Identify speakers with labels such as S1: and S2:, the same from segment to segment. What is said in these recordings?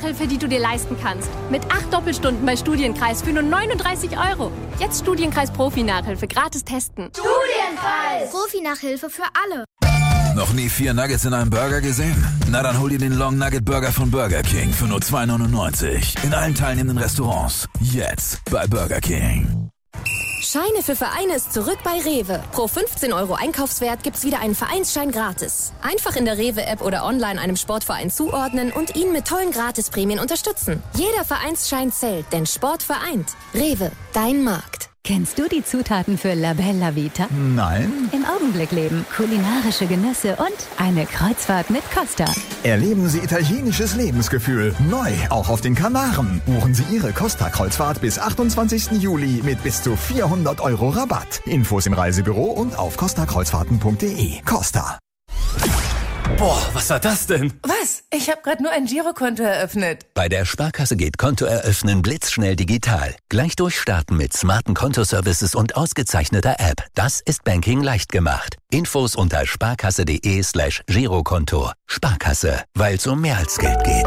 S1: Nachhilfe, die du dir leisten kannst. Mit 8 Doppelstunden bei Studienkreis für nur 39 €. Jetzt Studienkreis Profi-Nachhilfe gratis testen.
S2: Studienkreis! Profi-Nachhilfe für alle.
S3: Noch nie 4 Nuggets in einem Burger gesehen? Na dann hol dir den Long Nugget Burger von Burger King für nur 2,99. In allen teilnehmenden Restaurants. Jetzt bei Burger King.
S4: Scheine für Vereine ist zurück bei Rewe. Pro 15 € Einkaufswert gibt's wieder einen Vereinsschein gratis. Einfach in der Rewe-App oder online einem Sportverein zuordnen und ihn mit tollen Gratisprämien unterstützen. Jeder Vereinsschein zählt, denn Sport vereint. Rewe, dein Markt.
S5: Kennst du die Zutaten für La Bella Vita?
S6: Nein.
S5: Im Augenblick leben, kulinarische Genüsse und eine Kreuzfahrt mit Costa.
S6: Erleben Sie italienisches Lebensgefühl. Neu, auch auf den Kanaren. Buchen Sie Ihre Costa-Kreuzfahrt bis 28. Juli mit bis zu 400 € Rabatt. Infos im Reisebüro und auf costakreuzfahrten.de. Costa.
S7: Boah, was war das denn?
S8: Was? Ich habe gerade nur ein Girokonto eröffnet.
S9: Bei der Sparkasse geht Konto eröffnen blitzschnell digital. Gleich durchstarten mit smarten Kontoservices und ausgezeichneter App. Das ist Banking leicht gemacht. Infos unter sparkasse.de/Girokonto. Sparkasse, weil es um mehr als Geld geht.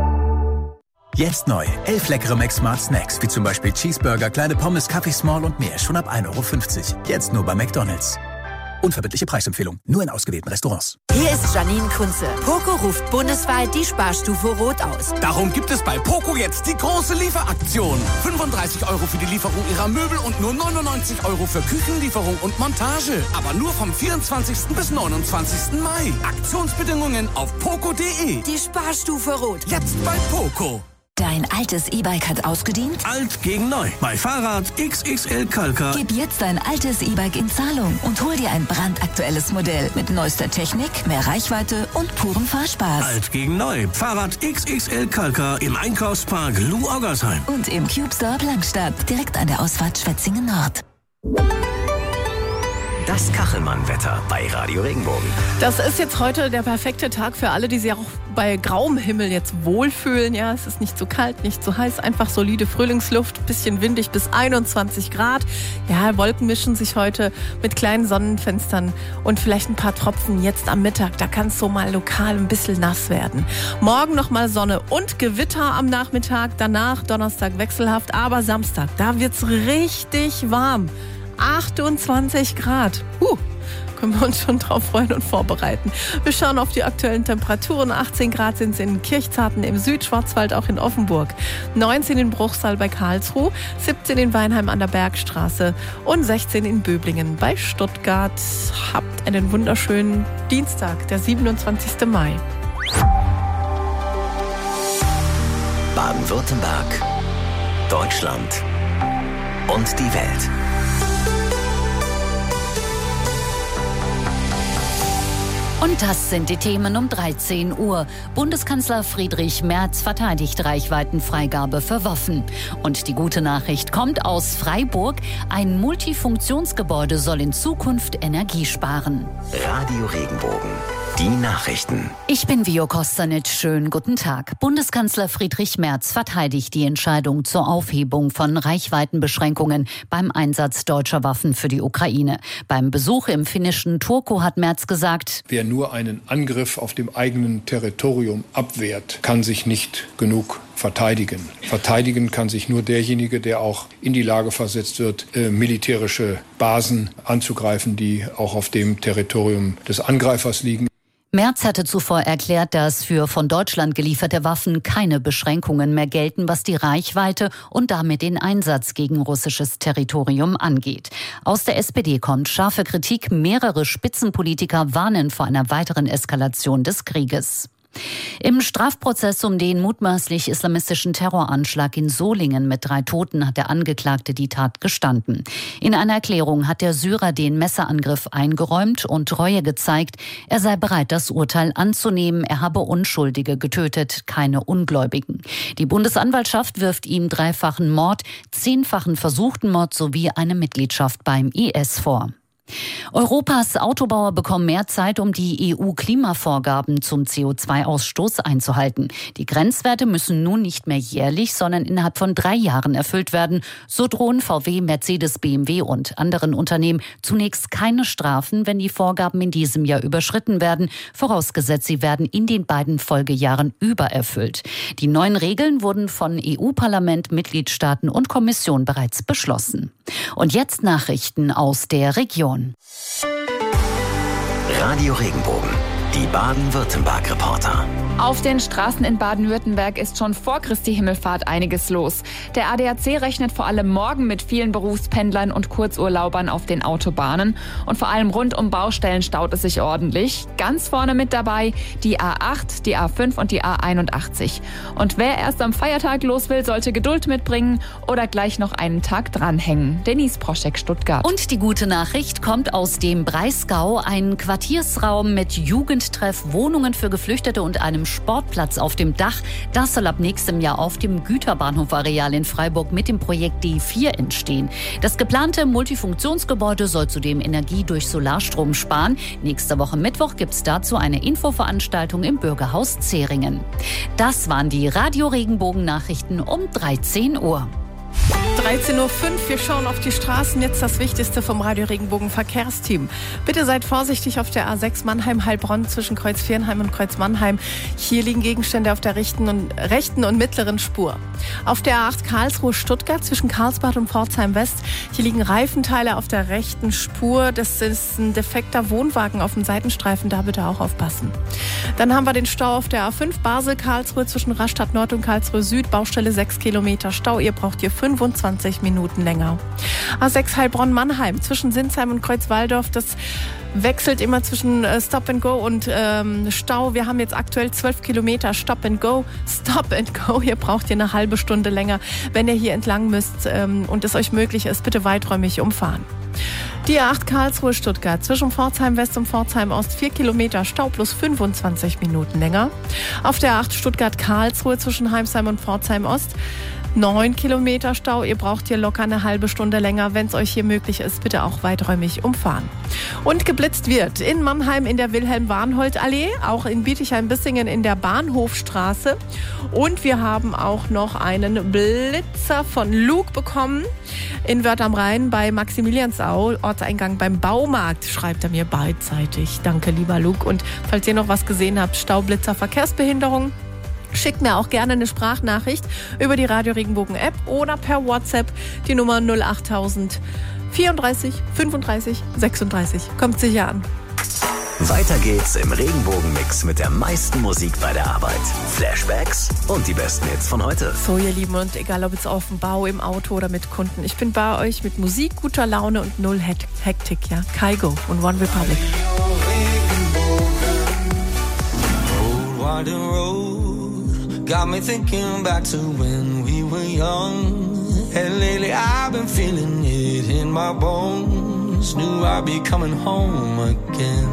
S10: Jetzt neu. 11 leckere Mac Smart Snacks, wie zum Beispiel Cheeseburger, kleine Pommes, Kaffee Small und mehr. Schon ab 1,50 €. Jetzt nur bei McDonald's. Unverbindliche Preisempfehlung. Nur in ausgewählten Restaurants.
S11: Hier ist Janine Kunze. Poco ruft bundesweit die Sparstufe Rot aus.
S12: Darum gibt es bei Poco jetzt die große Lieferaktion. 35 € für die Lieferung Ihrer Möbel und nur 99 € für Küchenlieferung und Montage. Aber nur vom 24. bis 29. Mai. Aktionsbedingungen auf poco.de.
S11: Die Sparstufe Rot.
S12: Jetzt bei Poco.
S13: Dein altes E-Bike hat ausgedient?
S14: Alt gegen neu. Bei Fahrrad XXL Kalka.
S13: Gib jetzt dein altes E-Bike in Zahlung und hol dir ein brandaktuelles Modell mit neuester Technik, mehr Reichweite und purem Fahrspaß.
S14: Alt gegen neu. Fahrrad XXL Kalka im Einkaufspark Lou Oggersheim.
S13: Und im Cube Store Langstadt, direkt an der Ausfahrt Schwetzingen Nord.
S15: Das Kachelmann-Wetter bei Radio Regenbogen.
S16: Das ist jetzt heute der perfekte Tag für alle, die sich auch bei grauem Himmel jetzt wohlfühlen. Ja, es ist nicht zu kalt, nicht zu heiß, einfach solide Frühlingsluft, bisschen windig bis 21 Grad. Ja, Wolken mischen sich heute mit kleinen Sonnenfenstern und vielleicht ein paar Tropfen jetzt am Mittag. Da kann es so mal lokal ein bisschen nass werden. Morgen nochmal Sonne und Gewitter am Nachmittag. Danach Donnerstag wechselhaft, aber Samstag, da wird's richtig warm. 28 Grad. Können wir uns schon drauf freuen und vorbereiten. Wir schauen auf die aktuellen Temperaturen. 18 Grad sind es in Kirchzarten im Südschwarzwald, auch in Offenburg. 19 in Bruchsal bei Karlsruhe, 17 in Weinheim an der Bergstraße und 16 in Böblingen bei Stuttgart. Habt einen wunderschönen Dienstag, der 27. Mai.
S15: Baden-Württemberg, Deutschland und die Welt.
S17: Und das sind die Themen um 13 Uhr. Bundeskanzler Friedrich Merz verteidigt Reichweitenfreigabe für Waffen. Und die gute Nachricht kommt aus Freiburg. Ein Multifunktionsgebäude soll in Zukunft Energie sparen.
S15: Radio Regenbogen. Die Nachrichten.
S17: Ich bin Vio Kostanic. Schönen guten Tag. Bundeskanzler Friedrich Merz verteidigt die Entscheidung zur Aufhebung von Reichweitenbeschränkungen beim Einsatz deutscher Waffen für die Ukraine. Beim Besuch im finnischen Turku hat Merz gesagt:
S18: Wer nur einen Angriff auf dem eigenen Territorium abwehrt, kann sich nicht genug verteidigen. Verteidigen kann sich nur derjenige, der auch in die Lage versetzt wird, militärische Basen anzugreifen, die auch auf dem Territorium des Angreifers liegen.
S17: Merz hatte zuvor erklärt, dass für von Deutschland gelieferte Waffen keine Beschränkungen mehr gelten, was die Reichweite und damit den Einsatz gegen russisches Territorium angeht. Aus der SPD kommt scharfe Kritik. Mehrere Spitzenpolitiker warnen vor einer weiteren Eskalation des Krieges. Im Strafprozess um den mutmaßlich islamistischen Terroranschlag in Solingen mit 3 Toten hat der Angeklagte die Tat gestanden. In einer Erklärung hat der Syrer den Messerangriff eingeräumt und Reue gezeigt. Er sei bereit, das Urteil anzunehmen. Er habe Unschuldige getötet, keine Ungläubigen. Die Bundesanwaltschaft wirft ihm 3-fachen Mord, 10-fachen versuchten Mord sowie eine Mitgliedschaft beim IS vor. Europas Autobauer bekommen mehr Zeit, um die EU-Klimavorgaben zum CO2-Ausstoß einzuhalten. Die Grenzwerte müssen nun nicht mehr jährlich, sondern innerhalb von 3 Jahren erfüllt werden. So drohen VW, Mercedes, BMW und anderen Unternehmen zunächst keine Strafen, wenn die Vorgaben in diesem Jahr überschritten werden, vorausgesetzt sie werden in den beiden Folgejahren übererfüllt. Die neuen Regeln wurden von EU-Parlament, Mitgliedstaaten und Kommission bereits beschlossen. Und jetzt Nachrichten aus der Region.
S15: Radio Regenbogen, die Baden-Württemberg-Reporter.
S19: Auf den Straßen in Baden-Württemberg ist schon vor Christi Himmelfahrt einiges los. Der ADAC rechnet vor allem morgen mit vielen Berufspendlern und Kurzurlaubern auf den Autobahnen. Und vor allem rund um Baustellen staut es sich ordentlich. Ganz vorne mit dabei die A8, die A5 und die A81. Und wer erst am Feiertag los will, sollte Geduld mitbringen oder gleich noch einen Tag dranhängen. Denise Proschek, Stuttgart.
S17: Und die gute Nachricht kommt aus dem Breisgau. Ein Quartiersraum mit Jugendtreff, Wohnungen für Geflüchtete und einem Sportplatz auf dem Dach. Das soll ab nächstem Jahr auf dem Güterbahnhofareal in Freiburg mit dem Projekt D4 entstehen. Das geplante Multifunktionsgebäude soll zudem Energie durch Solarstrom sparen. Nächste Woche Mittwoch gibt es dazu eine Infoveranstaltung im Bürgerhaus Zeringen. Das waren die Radio Regenbogen Nachrichten um 13 Uhr.
S16: 13.05 Uhr, wir schauen auf die Straßen. Jetzt das Wichtigste vom Radio Regenbogen Verkehrsteam. Bitte seid vorsichtig auf der A6 Mannheim-Heilbronn zwischen Kreuz Viernheim und Kreuz Mannheim. Hier liegen Gegenstände auf der rechten und mittleren Spur. Auf der A8 Karlsruhe-Stuttgart zwischen Karlsbad und Pforzheim-West. Hier liegen Reifenteile auf der rechten Spur. Das ist ein defekter Wohnwagen auf dem Seitenstreifen, da bitte auch aufpassen. Dann haben wir den Stau auf der A5 Basel-Karlsruhe zwischen Rastatt Nord und Karlsruhe Süd. Baustelle 6 Kilometer Stau. Ihr braucht hier 25 Minuten länger. A6 Heilbronn-Mannheim zwischen Sinsheim und Kreuzwaldorf. Das wechselt immer zwischen Stop and Go und Stau. Wir haben jetzt aktuell 12 Kilometer Stop and Go. Stop and Go. Hier braucht ihr eine halbe Stunde länger, wenn ihr hier entlang müsst und es euch möglich ist, bitte weiträumig umfahren. Die A8 Karlsruhe-Stuttgart zwischen Pforzheim West und Pforzheim Ost 4 Kilometer Stau plus 25 Minuten länger. Auf der A8 Stuttgart-Karlsruhe zwischen Heimsheim und Pforzheim Ost 9 Kilometer Stau. Ihr braucht hier locker eine halbe Stunde länger. Wenn es euch hier möglich ist, bitte auch weiträumig umfahren. Und geblitzt wird in Mannheim in der Wilhelm-Warnhold-Allee, auch in Bietigheim-Bissingen in der Bahnhofstraße. Und wir haben auch noch einen Blitzer von Luke bekommen in Wörth am Rhein bei Maximiliansau, Ortseingang beim Baumarkt, schreibt er mir beidseitig. Danke, lieber Luke. Und falls ihr noch was gesehen habt, Staublitzer, Verkehrsbehinderung, schickt mir auch gerne eine Sprachnachricht über die Radio Regenbogen App oder per WhatsApp die Nummer 08000 34 35 36. Kommt sicher an.
S15: Weiter geht's im Regenbogenmix mit der meisten Musik bei der Arbeit. Flashbacks und die besten Hits von heute.
S16: So, ihr Lieben, und egal ob jetzt auf dem Bau, im Auto oder mit Kunden, ich bin bei euch mit Musik, guter Laune und null Hektik, ja. Kygo und One Republic.
S20: Got me thinking back to when we were young. And lately I've been feeling it in my bones. Knew I'd be coming home again.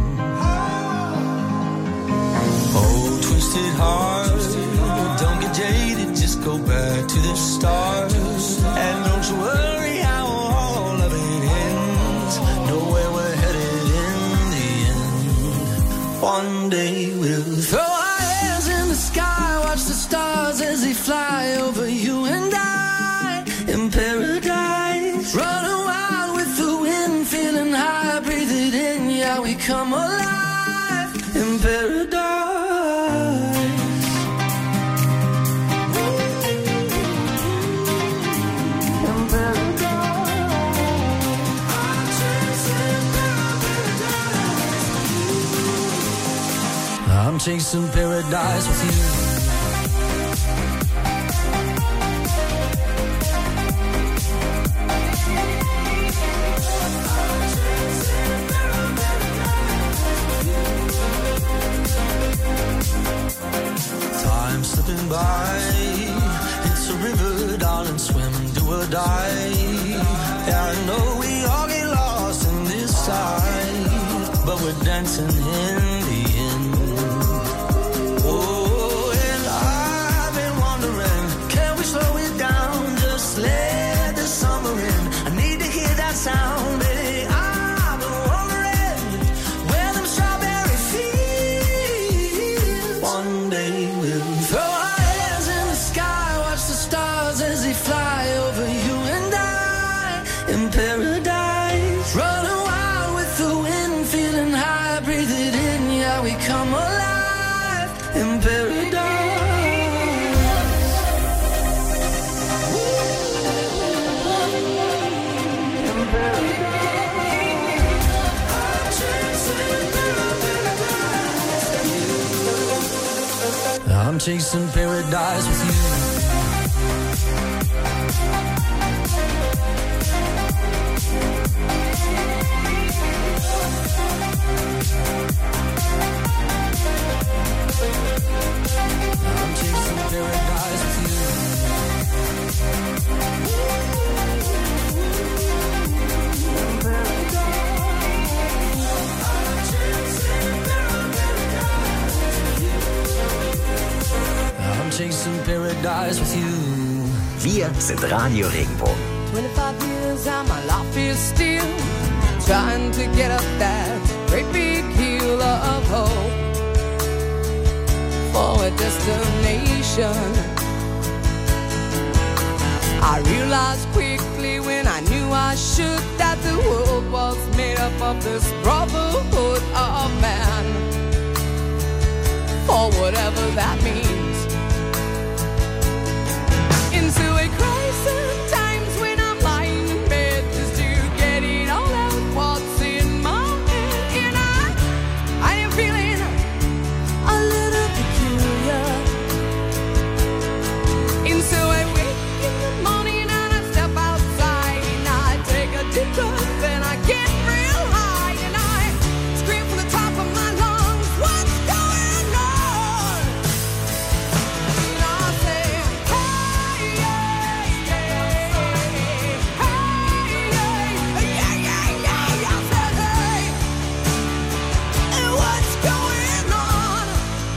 S20: Oh, twisted heart, don't get jaded, just go back to the start. And don't you worry how all of it ends. Know where we're headed in the end. One day we'll throw our hands in the sky, watch the stars as they fly over you and I in paradise. Running wild with the wind, feeling high, breathe it in, yeah, we come alive in paradise. I'm chasing paradise with you. Time slipping by, it's a river, darling, swim, do or die. Yeah, I know we all get lost in this tide, but we're dancing in the end. Oh, and I've been wondering, can we slow it down, just let the summer in? I need to hear that sound, baby. I've in paradise. Running wild with the wind, feeling high, breathe it in, yeah, we come alive in paradise. I'm chasing paradise with you. I'm chasing paradise with you. I'm chasing paradise with you.
S15: Wir sind Radio Regenbogen.
S21: 25 years and my life is still trying to get up that great big hill of hope for a destination. I realized quickly when I knew I should that the world was made up of this brotherhood of man, or whatever that means. Into a crisis times when I'm lying in bed just to get it all out what's in my head. And I am feeling a little peculiar. And so I wake in the morning and I step outside and I take a deep breath and I get real high and I scream from the top of my lungs, what's going on? And I say, hey, yeah, yeah, hey, yeah, yeah, yeah, I said, hey, and what's going on?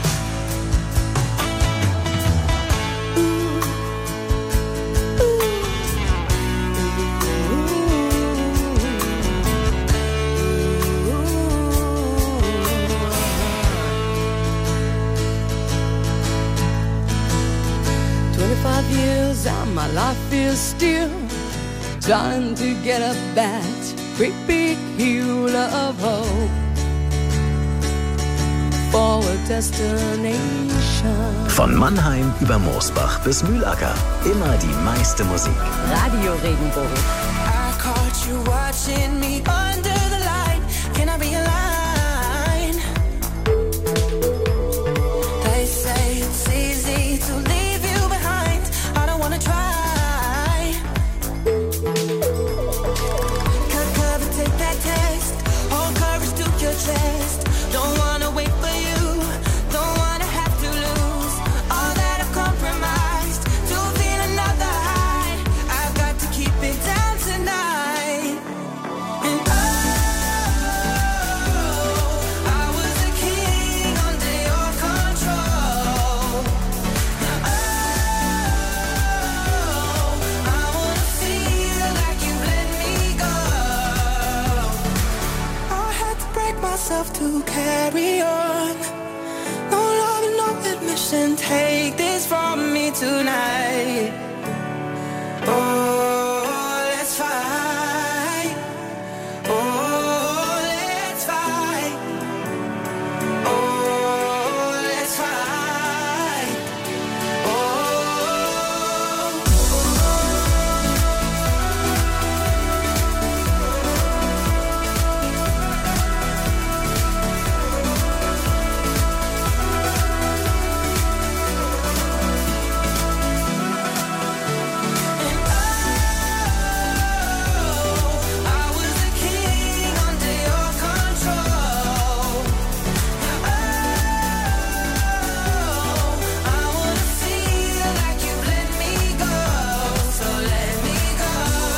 S21: Years and my life is still trying to get up that great big hill of hope for a destination.
S15: Von Mannheim über Moosbach bis Mühlacker. Immer die meiste Musik.
S11: Radio Regenbogen.
S20: I caught you watching me under the light. Can I be a line? They say it's easy to leave you behind. I don't wanna try. Cover, take that test. Hold courage to your chest. Don't wanna wait for you. Don't wanna have to lose all that I've compromised to feel another high. I've got to keep it down tonight. And I was a king under your control. Now I wanna feel like you let me go. I had to break myself to carry on. No love and no admission. Take this from me tonight. Oh, let's fight. Oh, let's fight. Oh, let's fight. I was a king under your control. I wanna feel like you let me go. So let me go.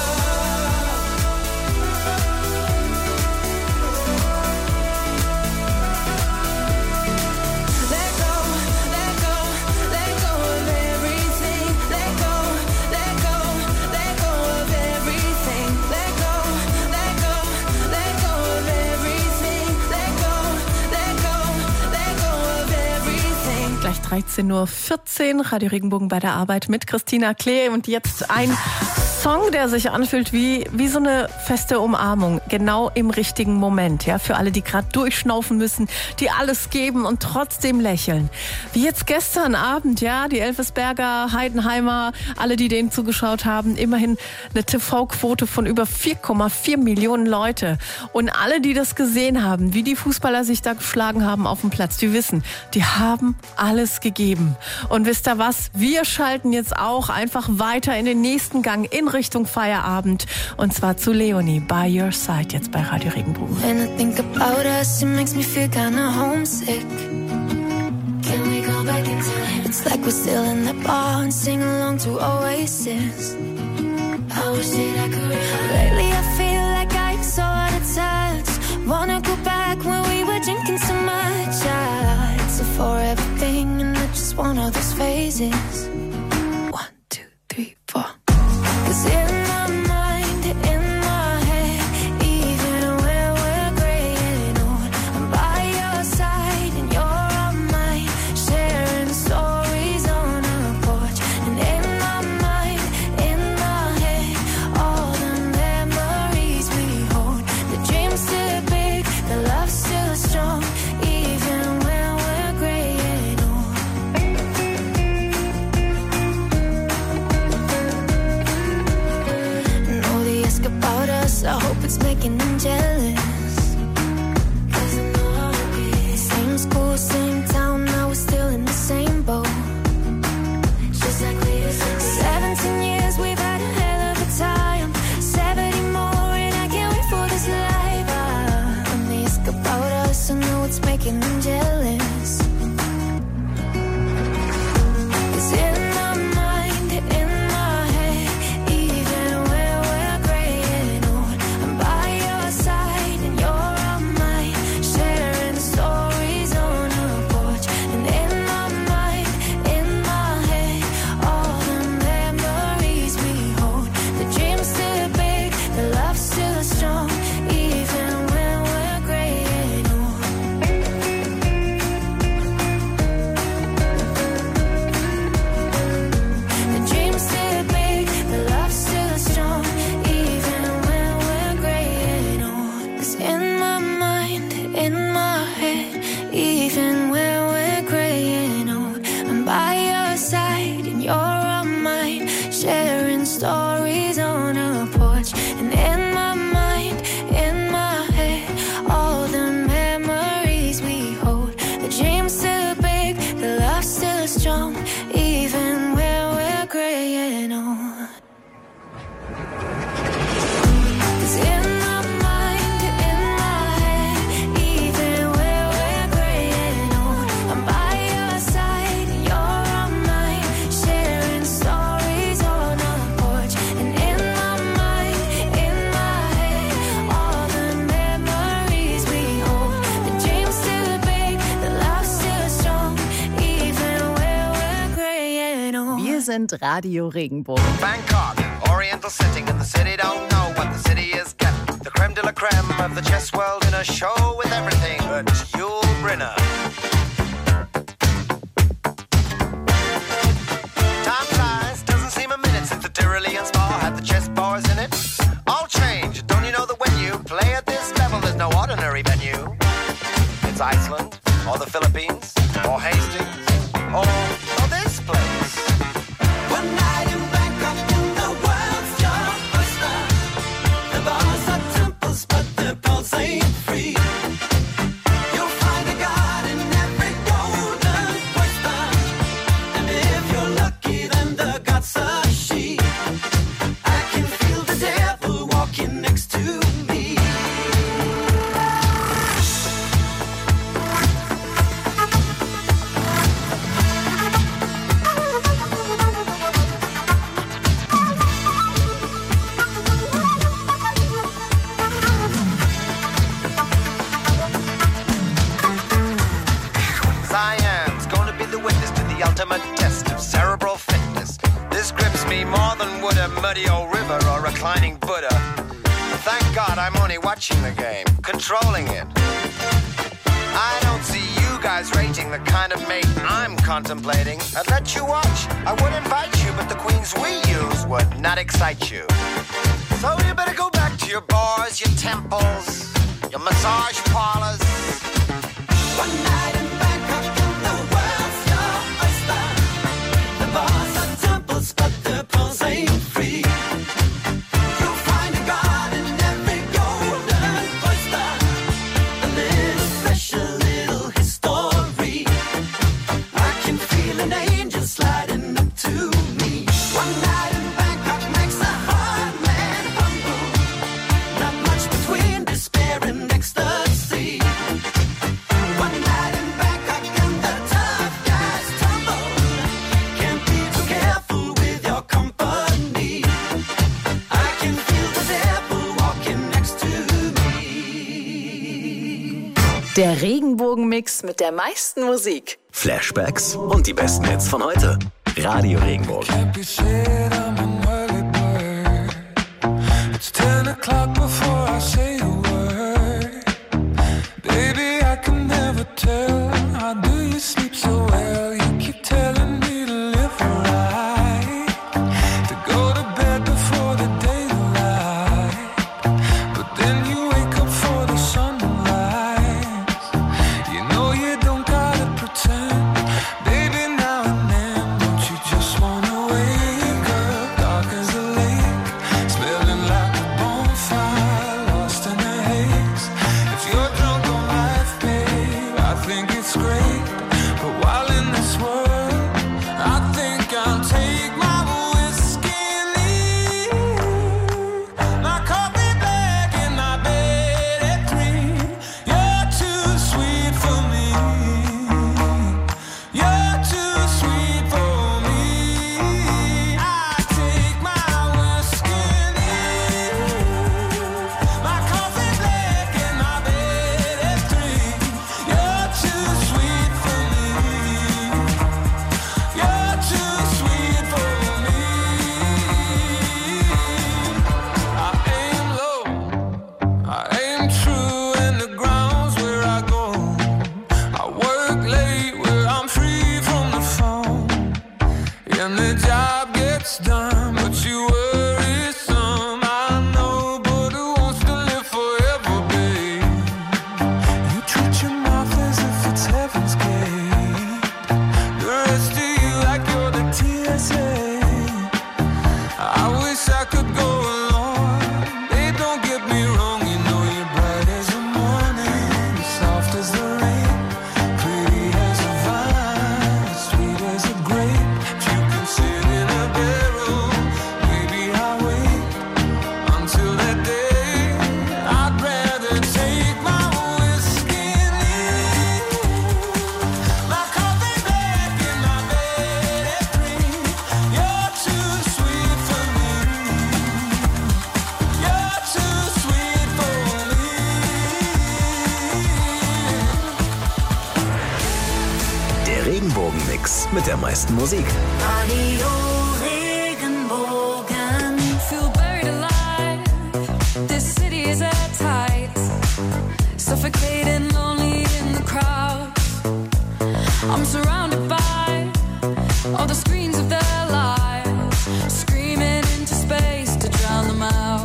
S20: Let go, let go, let go of everything. Let go, let go, let go of everything. Let go, let go, let go of everything. Let go, let go, let go of everything.
S16: Gleich 13:14 Uhr, Radio Regenbogen bei der Arbeit mit Christina Klee. Und jetzt ein Song, der sich anfühlt wie so eine feste Umarmung, genau im richtigen Moment. Ja, für alle, die gerade durchschnaufen müssen, die alles geben und trotzdem lächeln. Wie jetzt gestern Abend, ja, die Elversberger, Heidenheimer, alle, die denen zugeschaut haben, immerhin eine TV-Quote von über 4,4 Millionen Leute. Und alle, die das gesehen haben, wie die Fußballer sich da geschlagen haben auf dem Platz, die wissen, die haben alles gegeben. Und wisst ihr was? Wir schalten jetzt auch einfach weiter in den nächsten Gang in Richtung Feierabend. Und zwar zu Leonie, By Your Side, jetzt bei Radio Regenbogen.
S1: When I think about us, it makes me feel kinda homesick. Can we go back in time? It's like we're still in the bar and sing along to Oasis. I wish that I could. Lately I feel like I'm so out of touch. Wanna go back when we were drinking so much. It's a forever thing and I just want all those phases. 1, 2, 3, 4. 'Cause in my mind, in my head, even when we're graying old, I'm by your side and you're on mine, sharing stories on a porch. And in my mind, in my head, all the memories we hold. The dreams too big, the love's too strong, even when we're graying old. And all they ask about us, I hope it's making them jealous. 'Cause I know how it is. Same school, same town, now we're still in the same boat. Just like we used to be. 17 years, we've had a hell of a time. 70 more, and I can't wait for this life. When they ask about us, I know it's making them jealous. 'Cause in my mind, in my head, even when we're graying old, I'm by your side and you're on mine, sharing stories on a porch. And in my mind, in my head, all the memories we hold. The dreams too big, the love's too strong, even when we're graying old. The dreams too big, the love's too strong, even when we're graying old. 'Cause in my mind, in my head, even when we're graying old, I'm by your side and you're on mine, sharing stories on a porch. And in my mind, in my head, all the memories we hold. The dreams too big, the love's too strong, even when we're graying old. 'Cause in my mind, in my head, even when we're graying old, I'm by your side and you're on mine, sharing stories on a porch. And in my mind, in my head, all the memories we hold. The dreams too big, the love's too strong, even when we're graying old.
S22: Wir sind Radio Regenbogen.
S23: Bangkok, oriental setting, and the city don't know what the city is getting. The creme de la creme of the chess world in a show with everything but Yul Brynner. Time flies, doesn't seem a minute since the Tyrolean spa had the chess bars in it. All change, don't you know that when you play at this level, there's no ordinary venue? It's Iceland, or the Philippines, or Hastings, or this place. One night in Bangkok in the world's your oyster. The bars are temples, but the pulse ain't free. You'll find a god in every golden oyster. And if you're lucky, then the god's a she. I can feel the devil walking next to me. Cyan's gonna be the witness to the ultimate test of cerebral fitness. This grips me more than would a muddy old river or reclining Buddha. Thank God I'm only watching the game, controlling it. I don't see you guys guys rating the kind of mate I'm contemplating, I'd let you watch. I would invite you, but the queens we use would not excite you. So you better go back to your bars, your temples, your massage parlors. One night in Bangkok and the world's your oyster. The bars are temples, but the pearls ain't free. You'll find a god in every golden oyster. A little special little history. I can feel an angel sliding up to me. One night in Bangkok makes a hard man humble. Not much between despair and ecstasy. One night in Bangkok and the tough guys tumble. Can't be too careful with your company. I can feel the devil walking next to me.
S22: Der Regenbogenmix mit der meisten Musik.
S15: Flashbacks und die besten Hits von heute. Radio Regenbogen.
S20: Can't be said I'm an early bird. It's 10 o'clock before I say a word. Baby, I can never tell. How do you sleep so well? You keep telling me to live right, to go to bed before the daylight. But then you wake up for the sunrise. You know you don't gotta pretend. Baby, now and then, don't you just wanna wake up dark as a lake, smelling like a bonfire, lost in a haze. If you're drunk on life, babe, I think it's great. But while in this world, I think I'll take my whiskey and leave. My coffee black and my bed at 3. You're too sweet for me. You're too sweet for me. I take my whiskey and leave. My coffee black and my bed at 3. You're too sweet for me. You're too sweet for me. I aim low, I aim true, and the ground's where I go. I work late where I'm free from the phone, and the job gets done, but you worry some. I know, but who wants to live forever, babe? You treat your mouth as if it's heaven's gate. The rest of you like you're the TSA. I wish I could go along. Babe, don't get me wrong, you know you're bright as the morning, soft as the rain, pretty as a vine, sweet as a grape. If you can sit in a barrel, maybe I'll wait until that day. I'd rather take my whiskey and leave. My coffee black and my bed at 3. You're too sweet for me. You're too sweet for me.
S15: Der Regenbogen-Mix mit der meisten Musik.
S1: Radio Regenbogen. Feel buried alive. This city is at tight. Suffocating, lonely in the crowd. I'm surrounded by all the screens of their lives, screaming into space to drown them out.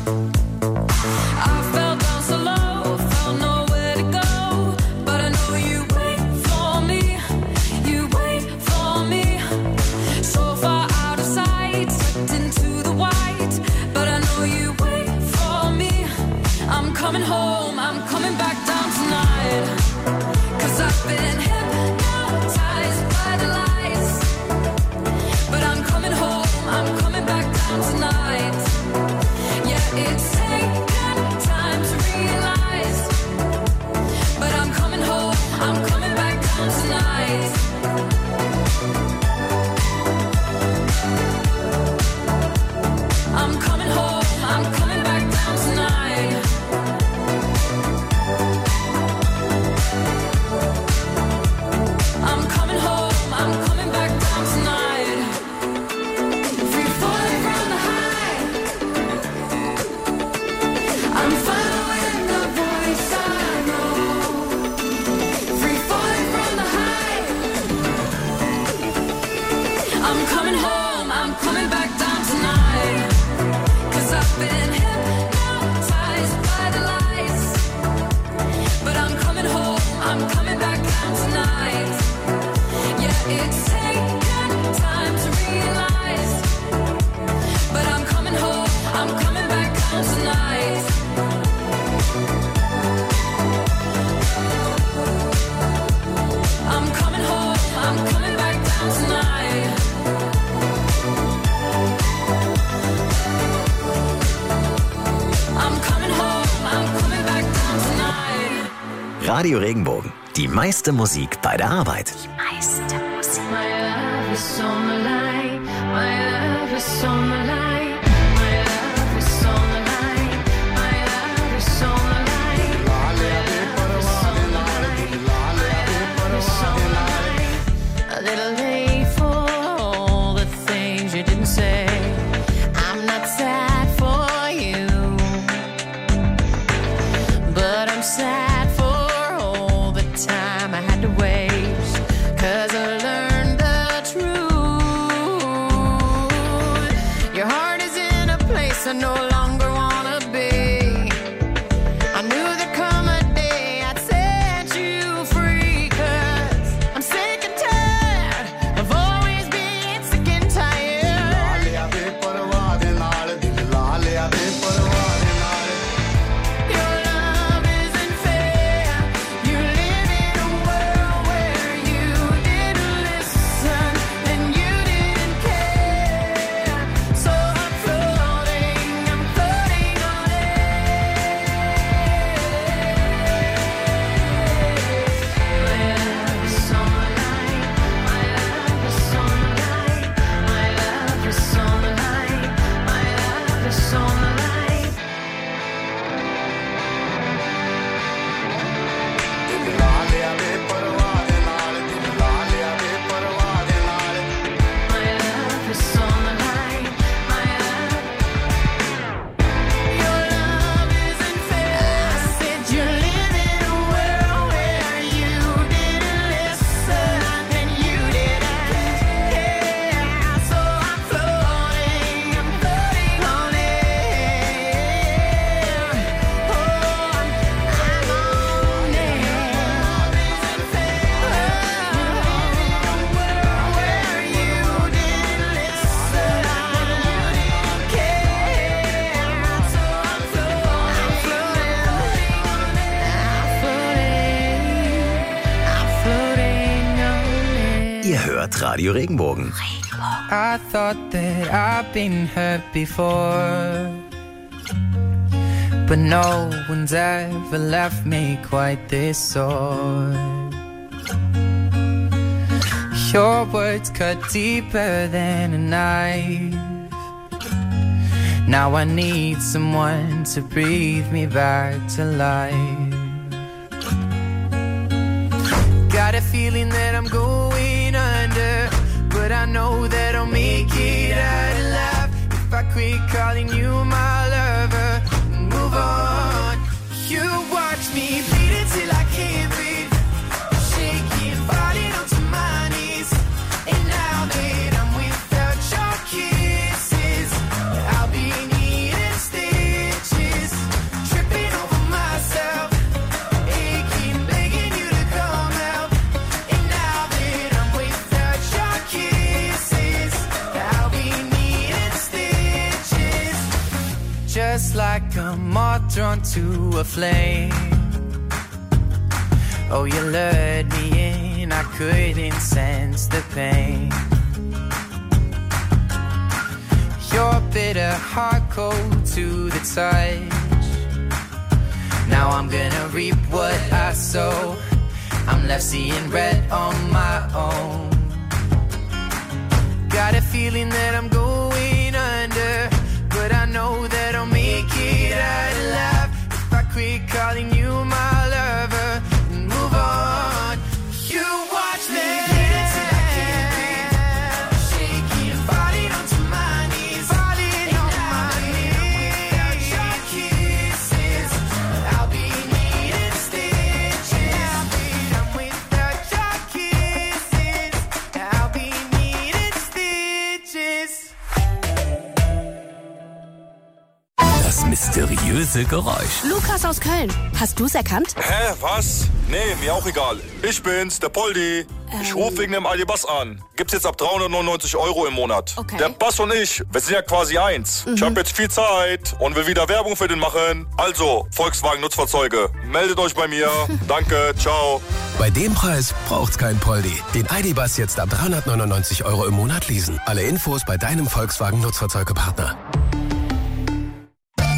S1: I fell down so low, found nowhere to go, but I know you wait for me, you wait for me. So far out of sight, sucked into the white, but I know you wait for me. I'm coming home, I'm coming back down tonight, 'cause I've been hypnotized by the lights. But I'm coming home, I'm coming back down tonight. Yeah, it's taken time to realize, but I'm coming home, I'm coming back down tonight. I'm coming home, I'm coming back down tonight. I'm coming home, I'm coming back down tonight. Free falling from the high.
S15: Radio Regenbogen. Die meiste Musik bei der Arbeit.
S1: My love is on the line. My love is on the line. My love is on the line. My love is on the line. My love is on the line. A little late for all the things you didn't say. I'm not sad for you, but I'm sad for all the time I had to waste. 'Cause I learned the truth. Your heart is in a place I no longer wanna be. I knew there'd come a day I'd set you free. 'Cause I'm sick and tired of always being sick and tired. Your love isn't fair. You live in a world where you didn't listen and you didn't care. So I'm floating on air. My love is on the line. My love is on the line. My love is on the line. My love is on the line. My love is on the line. My love. Your love isn't fair. I said you live in a world where you didn't listen and you didn't care. So I'm floating on air. Oh, I'm on air.
S15: Ihr hört Radio Regenbogen.
S2: I thought that I've been hurt before, but no one's ever left me quite this sore. Your words cut deeper than a knife. Now I need someone to breathe me back to life. Got a feeling that I'm going under, but I know that I'll make it out alive if I quit calling you my lover and move on. You watch me bleed until I can't breathe, shaking, falling onto my knees. And now that I'm without your kisses, I'll be needing stitches, tripping over myself, aching, begging you to come help. And now that I'm without your kisses, I'll be needing stitches, just like a moth drawn to a flame. Oh, you lured me in, I couldn't sense the pain. Your bitter heart cold to the touch. Now I'm gonna reap what I sow. I'm left seeing red on my own. Got a feeling that I'm going under, but I know that I'll make it out alive if I quit calling you my lover and move on. You watch me till I can't breathe, shaking, falling onto my knees, falling on my knees. Without your kisses, I'll be needing stitches. I'm without your kisses, I'll be needing stitches.
S9: Das mysteriöse Geräusch.
S3: Lukas aus Köln. Hast du's erkannt?
S4: Hä, was? Nee, mir auch egal. Ich bin's, der Poldi. Ich rufe wegen dem ID-Bass an. Gibt's jetzt ab 399 € im Monat.
S3: Okay.
S4: Der Bass und ich, wir sind ja quasi eins. Ich habe jetzt viel Zeit und will wieder Werbung für den machen. Also, Volkswagen Nutzfahrzeuge, meldet euch bei mir. Danke, ciao.
S10: Bei dem Preis braucht's kein Poldi. Den ID-Bus jetzt ab 399 € im Monat leasen. Alle Infos bei deinem Volkswagen Nutzfahrzeugepartner.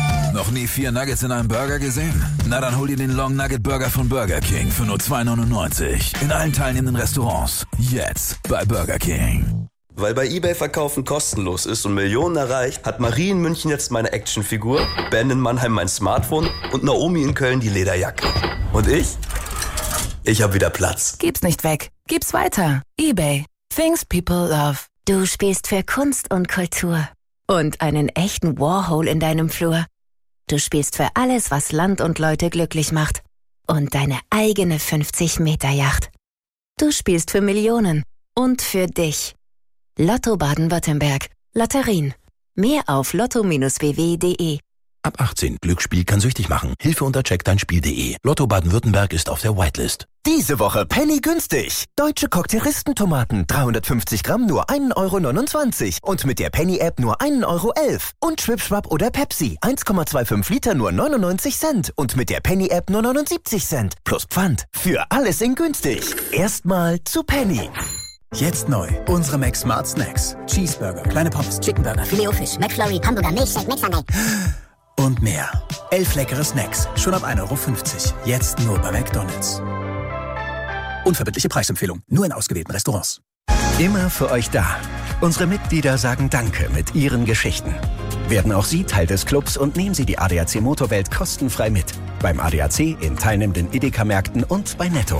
S5: Noch nie 4 Nuggets in einem Burger gesehen? Na dann hol dir den Long Nugget Burger von Burger King für nur $2,99. In allen teilnehmenden Restaurants. Jetzt bei Burger King.
S6: Weil bei eBay Verkaufen kostenlos ist und Millionen erreicht, hat Marie in München jetzt meine Actionfigur, Ben in Mannheim mein Smartphone und Naomi in Köln die Lederjacke. Und ich? Ich hab wieder Platz.
S7: Gib's nicht weg. Gib's weiter. eBay. Things people love.
S24: Du spielst für Kunst und Kultur. Und einen echten Warhol in deinem Flur. Du spielst für alles, was Land und Leute glücklich macht. Und deine eigene 50-Meter-Yacht. Du spielst für Millionen. Und für dich. Lotto Baden-Württemberg. Lotterien. Mehr auf lotto-bw.de.
S25: Ab 18. Glücksspiel kann süchtig machen. Hilfe unter checkdeinspiel.de. Lotto Baden-Württemberg ist auf der Whitelist.
S26: Diese Woche Penny günstig. Deutsche Cocktailistentomaten 350 Gramm nur 1,29 € und mit der Penny-App nur 1,11 € und Schwipschwapp oder Pepsi 1,25 Liter nur 99 Cent und mit der Penny-App nur 79 Cent plus Pfand. Für alles in günstig. Erstmal zu Penny.
S10: Jetzt neu. Unsere Mac Smart Snacks. Cheeseburger, kleine Pommes, Chickenburger,
S27: Filet-O-Fish, McFlurry, Hamburger Milchshake, Mixanday.
S10: Und mehr. 11 leckere Snacks. Schon ab 1,50 €. Jetzt nur bei McDonald's. Unverbindliche Preisempfehlung. Nur in ausgewählten Restaurants.
S28: Immer für euch da. Unsere Mitglieder sagen Danke mit ihren Geschichten. Werden auch Sie Teil des Clubs und nehmen Sie die ADAC Motorwelt kostenfrei mit. Beim ADAC, in teilnehmenden Edeka-Märkten und bei Netto.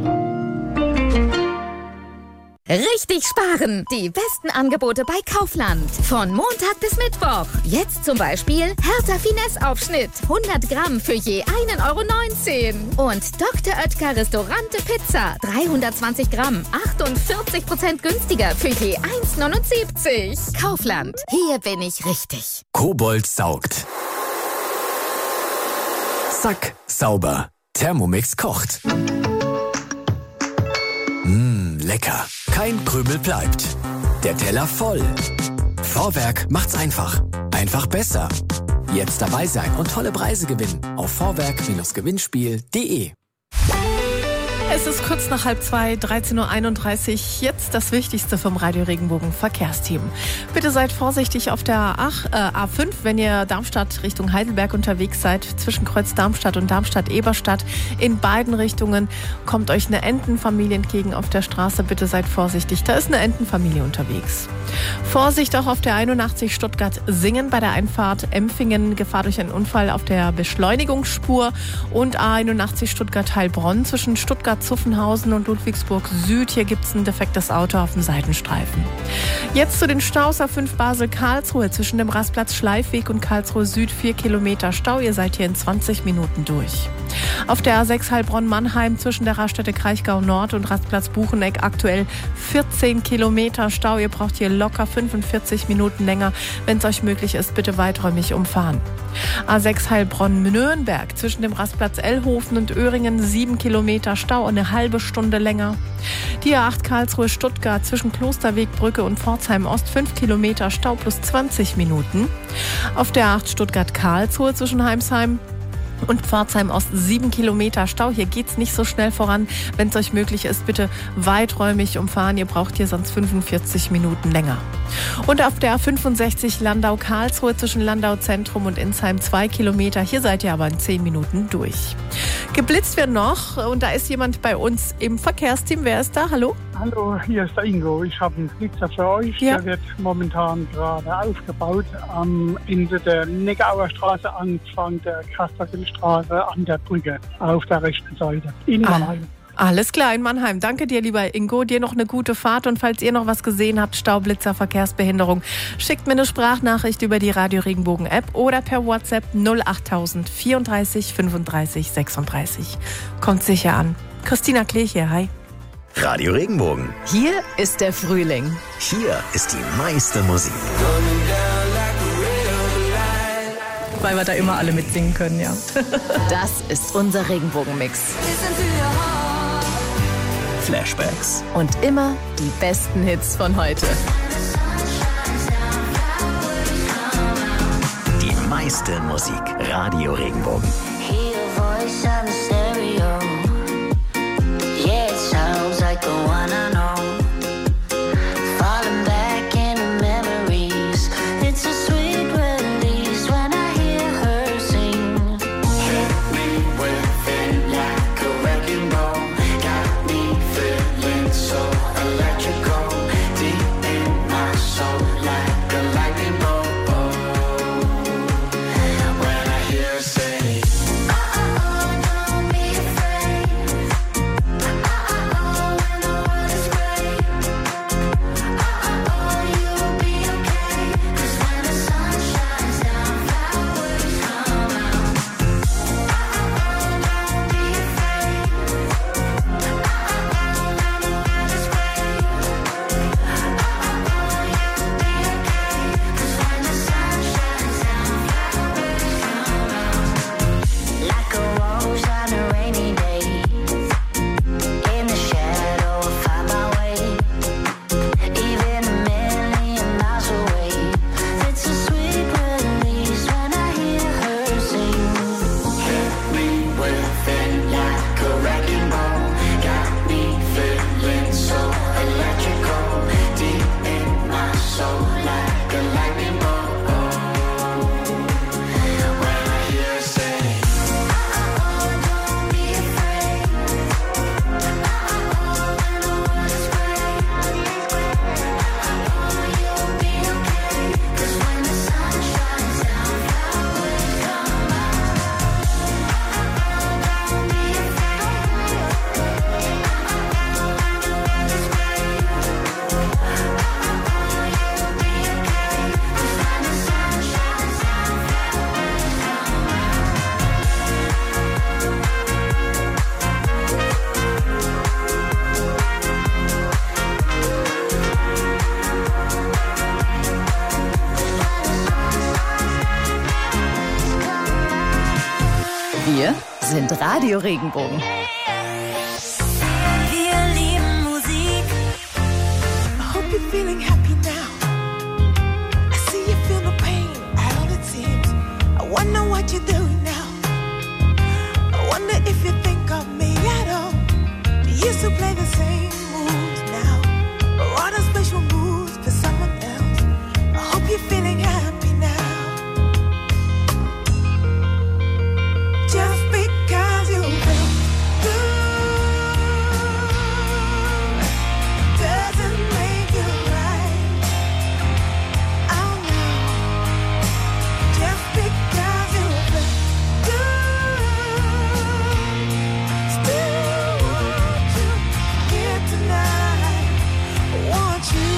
S11: Richtig sparen! Die besten Angebote bei Kaufland. Von Montag bis Mittwoch. Jetzt zum Beispiel Hertha Finesse-Aufschnitt. 100 Gramm für je 1,19 €. Und Dr. Oetker Restaurante Pizza. 320 Gramm. 48% günstiger für je 1,79 €. Kaufland. Hier bin ich richtig.
S29: Kobold saugt. Zack, sauber. Thermomix kocht. Lecker. Kein Krümel bleibt. Der Teller voll. Vorwerk macht's einfach. Einfach besser. Jetzt dabei sein und tolle Preise gewinnen auf vorwerk-gewinnspiel.de.
S16: Es ist kurz nach 1:30, 13:31 Uhr. Jetzt das Wichtigste vom Radio Regenbogen Verkehrsteam. Bitte seid vorsichtig auf der A5, wenn ihr Darmstadt Richtung Heidelberg unterwegs seid. Zwischen Kreuz Darmstadt und Darmstadt-Eberstadt. In beiden Richtungen kommt euch eine Entenfamilie entgegen auf der Straße. Bitte seid vorsichtig. Da ist eine Entenfamilie unterwegs. Vorsicht auch auf der 81 Stuttgart-Singen bei der Einfahrt Empfingen. Gefahr durch einen Unfall auf der Beschleunigungsspur. Und A81 Stuttgart-Heilbronn zwischen Stuttgart-Zuffenhausen und Ludwigsburg Süd. Hier gibt es ein defektes Auto auf dem Seitenstreifen. Jetzt zu den Staus A5 Basel-Karlsruhe zwischen dem Rastplatz Schleifweg und Karlsruhe Süd 4 Kilometer Stau. Ihr seid hier in 20 Minuten durch. Auf der A6 Heilbronn-Mannheim zwischen der Raststätte Kraichgau Nord und Rastplatz Bucheneck aktuell 14 Kilometer Stau. Ihr braucht hier locker 45 Minuten länger. Wenn es euch möglich ist, bitte weiträumig umfahren. A6 Heilbronn-Nürnberg zwischen dem Rastplatz Ellhofen und Öhringen 7 Kilometer Stau, eine halbe Stunde länger. Die A8 Karlsruhe-Stuttgart zwischen Klosterwegbrücke und Pforzheim Ost 5 Kilometer Stau plus 20 Minuten. Auf der A8 Stuttgart-Karlsruhe zwischen Heimsheim und Pforzheim Ost 7 Kilometer Stau. Hier geht's nicht so schnell voran. Wenn es euch möglich ist, bitte weiträumig umfahren. Ihr braucht hier sonst 45 Minuten länger. Und auf der A65 Landau-Karlsruhe zwischen Landau-Zentrum und Insheim 2 Kilometer. Hier seid ihr aber in 10 Minuten durch. Geblitzt wird noch und da ist jemand bei uns im Verkehrsteam. Wer ist da? Hallo?
S30: Hallo, hier ist der Ingo. Ich habe einen Blitzer für euch.
S16: Ja.
S30: Der wird momentan gerade aufgebaut am Ende der Neckauer Straße angefangen der Kasperlstraße an der Brücke auf der rechten Seite in Mannheim.
S16: Alles klar, in Mannheim. Danke dir, lieber Ingo. Dir noch eine gute Fahrt. Und falls ihr noch was gesehen habt, Staublitzer, Verkehrsbehinderung, schickt mir eine Sprachnachricht über die Radio Regenbogen App oder per WhatsApp 08000 34 35 36. Kommt sicher an. Christina Klee hier, hi.
S15: Radio Regenbogen.
S22: Hier ist der Frühling.
S15: Hier ist die meiste Musik.
S16: Weil wir da immer alle mitsingen können, ja.
S22: Das ist unser Regenbogenmix.
S15: Flashbacks.
S22: Und immer die besten Hits von heute.
S15: Die meiste Musik. Radio Regenbogen.
S7: Wir sind Radio Regenbogen.
S1: Wir lieben Musik.
S8: I hope you're feeling happy now. I see you feel no pain at all it seems. I wonder what you're doing now. I wonder if you think of me at all. You used to play the same moves now, or are the special moves for someone else? I hope you're feeling happy now. Just because you feel good doesn't make you right. Oh no. Just because you feel good, still want you here tonight. Want you.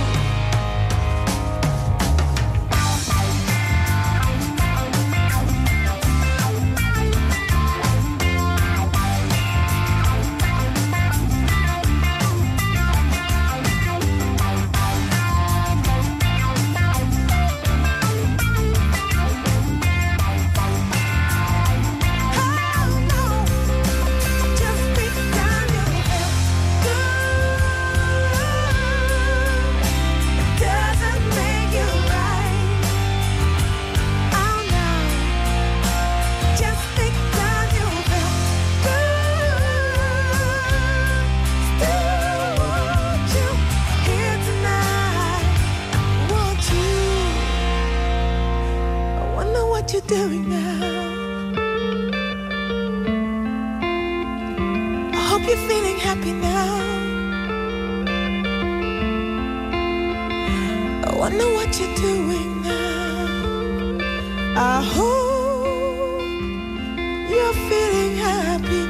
S8: You're doing now. I hope you're feeling happy now. I wonder what you're doing now. I hope you're feeling happy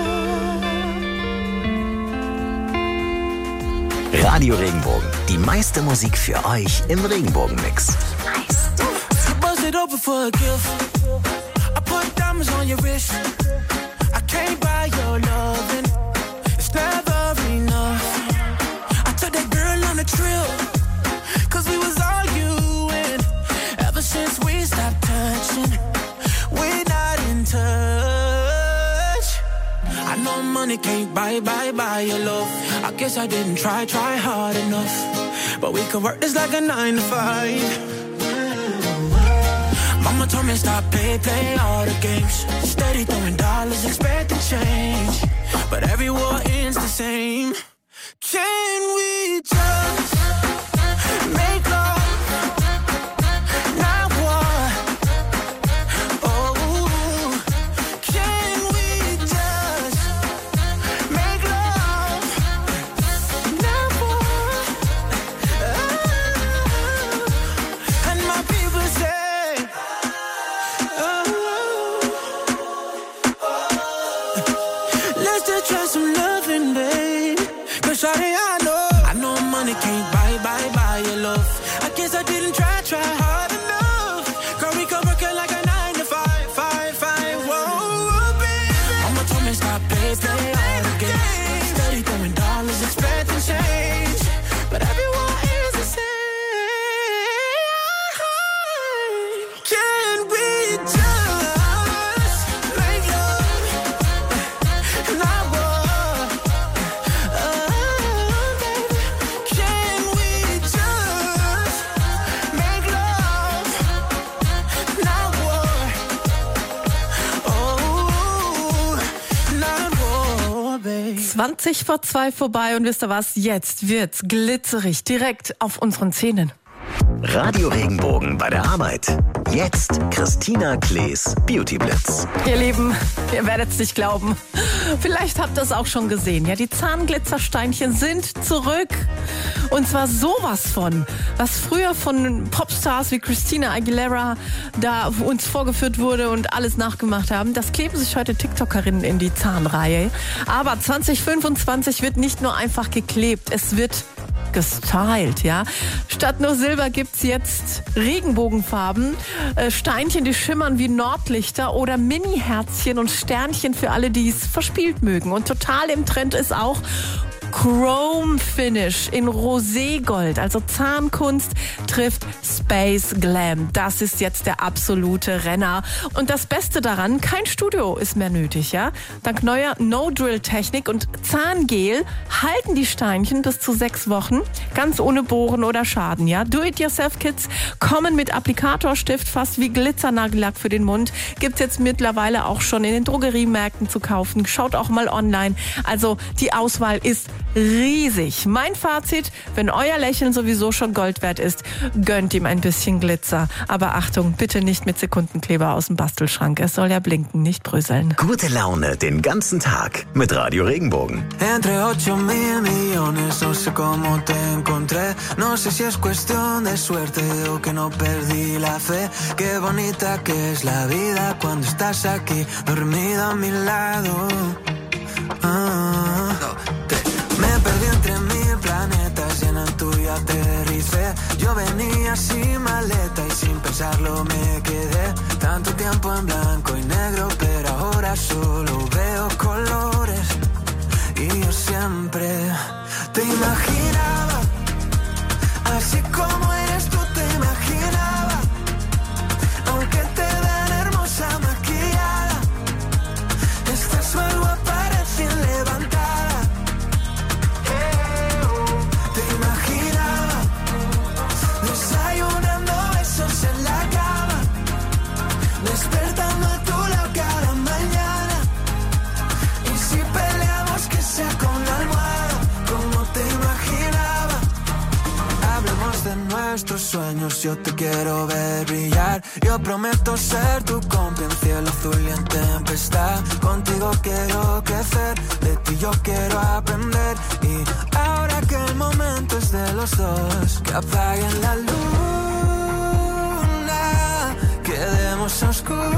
S8: now.
S15: Radio Regenbogen. Die meiste Musik für euch im Regenbogen-Mix.
S12: It open for a gift. I put diamonds on your wrist. I can't buy your loving. It's never enough. I took that girl on a trip, 'cause we was arguing. Ever since we stopped touching, we're not in touch. I know money can't buy your love. I guess I didn't try hard enough. But we could work this like a 9 to 5. Mama told me stop play all the games. Steady throwing dollars, expecting change. But every war ends the same. Can we just make love, not war? Oh, can we just make love, not war? Oh, and my people say, try some loving, babe. 'Cause shawty, I know money can't buy your love. I guess I didn't try hard enough. Girl, we could work it like a 9 to 5. Whoa, baby. Mama told me stop play all the games. Steady throwing dollars, expecting change. But everyone is the same. Can we just make love, not war? Baby, can we just make love, not war? Oh, not war, baby.
S16: 20 vor 2 vorbei und wisst ihr was? Jetzt wird's glitzerig, direkt auf unseren Zähnen.
S15: Radio Regenbogen bei der Arbeit. Jetzt Christina Klees Beauty-Blitz.
S16: Ihr Lieben, ihr werdet es nicht glauben. Vielleicht habt ihr es auch schon gesehen. Ja, die Zahnglitzersteinchen sind zurück. Und zwar sowas von, was früher von Popstars wie Christina Aguilera da uns vorgeführt wurde und alles nachgemacht haben. Das kleben sich heute TikTokerinnen in die Zahnreihe. Aber 2025 wird nicht nur einfach geklebt, es wird gestylt, ja. Statt nur Silber gibt's jetzt Regenbogenfarben, Steinchen, die schimmern wie Nordlichter oder Mini-Herzchen und Sternchen für alle, die es verspielt mögen. Und total im Trend ist auch Chrome Finish in Roségold, also Zahnkunst trifft Space Glam. Das ist jetzt der absolute Renner. Und das Beste daran, kein Studio ist mehr nötig, ja? Dank neuer No-Drill-Technik und Zahngel halten die Steinchen bis zu 6 Wochen, ganz ohne Bohren oder Schaden, ja? Do-it-yourself-Kits kommen mit Applikatorstift, fast wie Glitzernagellack für den Mund. Gibt's jetzt mittlerweile auch schon in den Drogeriemärkten zu kaufen. Schaut auch mal online. Also die Auswahl ist riesig. Mein Fazit, wenn euer Lächeln sowieso schon Gold wert ist, gönnt ihm ein bisschen Glitzer. Aber Achtung, bitte nicht mit Sekundenkleber aus dem Bastelschrank. Es soll ja blinken, nicht bröseln.
S15: Gute Laune den ganzen Tag mit Radio Regenbogen.
S12: Entre 8.000 millones, no sé cómo te encontré. No sé si es cuestión de suerte o que no perdí la fe. Qué bonita que es la vida cuando estás aquí, dormida a mi lado. Me perdí entre 1000 planetas y en el tuyo aterricé. Yo venía sin maleta y sin pensarlo me quedé. Tanto tiempo en blanco y negro, pero ahora solo veo colores. Y yo siempre te imaginaba, así como eres tú te imaginaba. Aunque te vean hermosa maquillada, estás algo aparece levantada. Te imaginaba desayunando besos en la cama, despertando a tu lado cada mañana. Y si peleamos que sea con la almohada, como te imaginaba. Hablemos de nuestros sueños, yo te quiero ver brillar. Yo prometo ser tu cómplice en cielo azul y en tempestad. Contigo quiero crecer, de ti yo quiero aprender. Y ahora que el momento es de los dos, que apaguen la luna, quedemos a oscuras.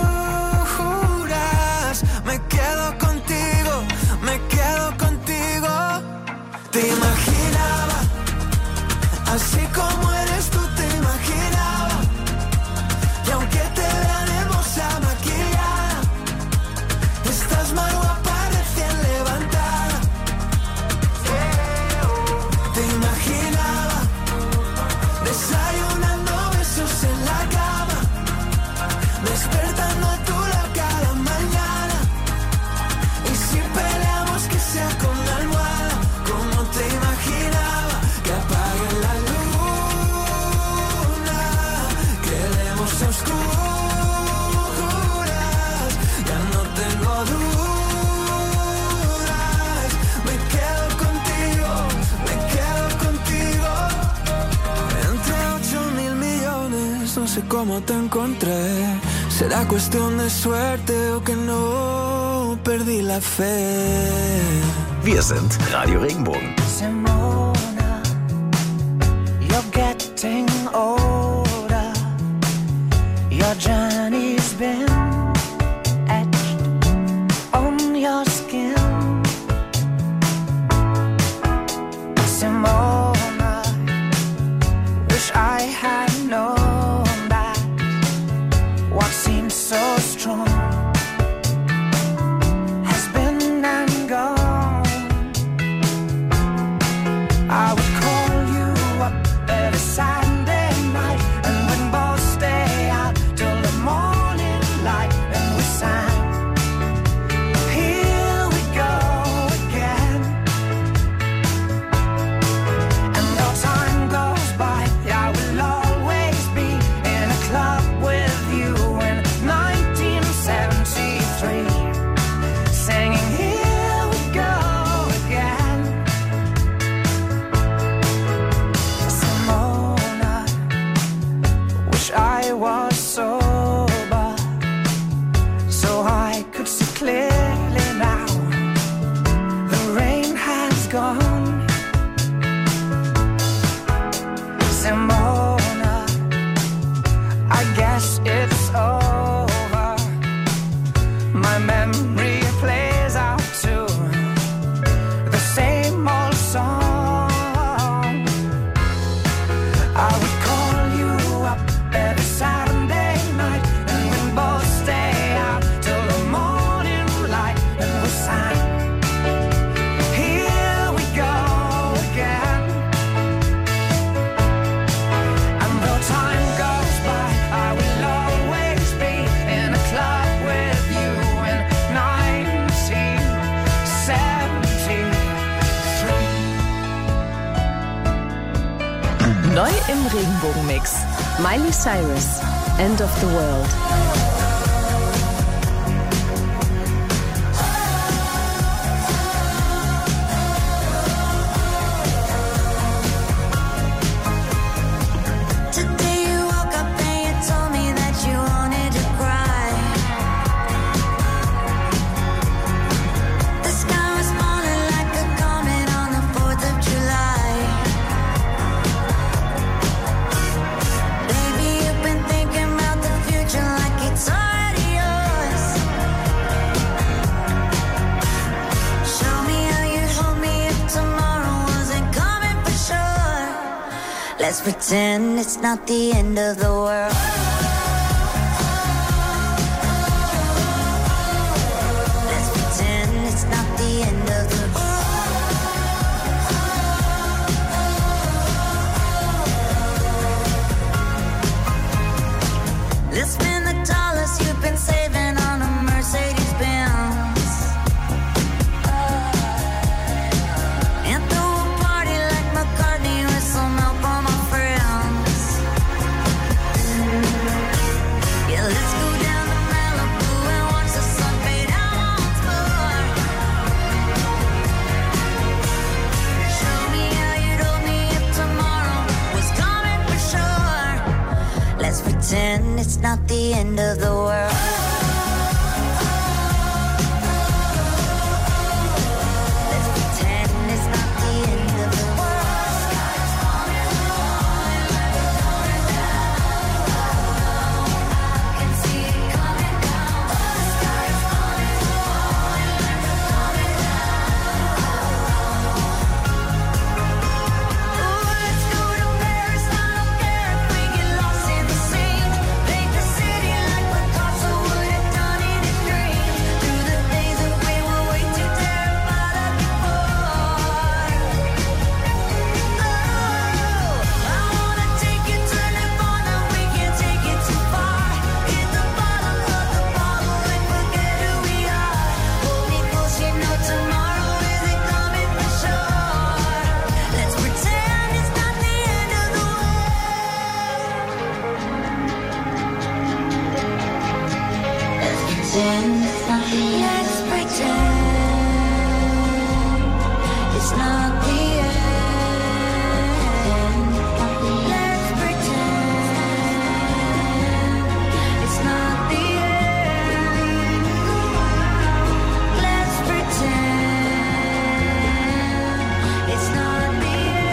S12: Me quedo contigo, me quedo contigo. Te imaginaba, así como eres tú te imaginaba. Y aunque te vean hermosa maquillada, estás más guapa recién levantada. Te imaginaba desayunando besos en la cama, despertando a tu lado cada mañana. Y si peleamos que sea con la almohada, como te imaginaba. Que apaguen la luna, quedemos a oscuras. Ya no tengo dudas, me quedo contigo, me quedo contigo. Entre 8.000 millones, no sé cómo te encontré. Será cuestión de suerte o que no perdí la fe.
S15: Wir sind Radio Regenbogen.
S8: Simona, you're getting older. Your journey's been etched on your skin. Simona, wish I had known that what seems so strong has been and gone. I would call you up every Sunday night, and we'd both stay out till the morning light, and we sang, here we go again. And though time goes by, I will always be in a club with you in 1973, singing, here we go again. Simona, wish I was sober, so I could see clearly now. The rain has gone. Simona, I guess it's over. My memory plays out to the same old song. I would call you up every Saturday night, and we'd both stay out till the morning light, and we sang, here we
S22: Regenbogenmix. Miley Cyrus, End of the World.
S1: Let's pretend it's not the end of the world. Let's pretend it's not the end of the world. Let's spend the dollars you've been saving on a Mercedes Benz. Pretend it's not the end of the world. Let's pretend it's not the end of the world. Sky's falling, falling down. I can see it coming down. Sky's falling, falling down. Oh, let's go to Paris. I don't care if we get lost in the sea. Let's pretend it's not the end. Let's pretend it's not the end. Let's pretend it's not the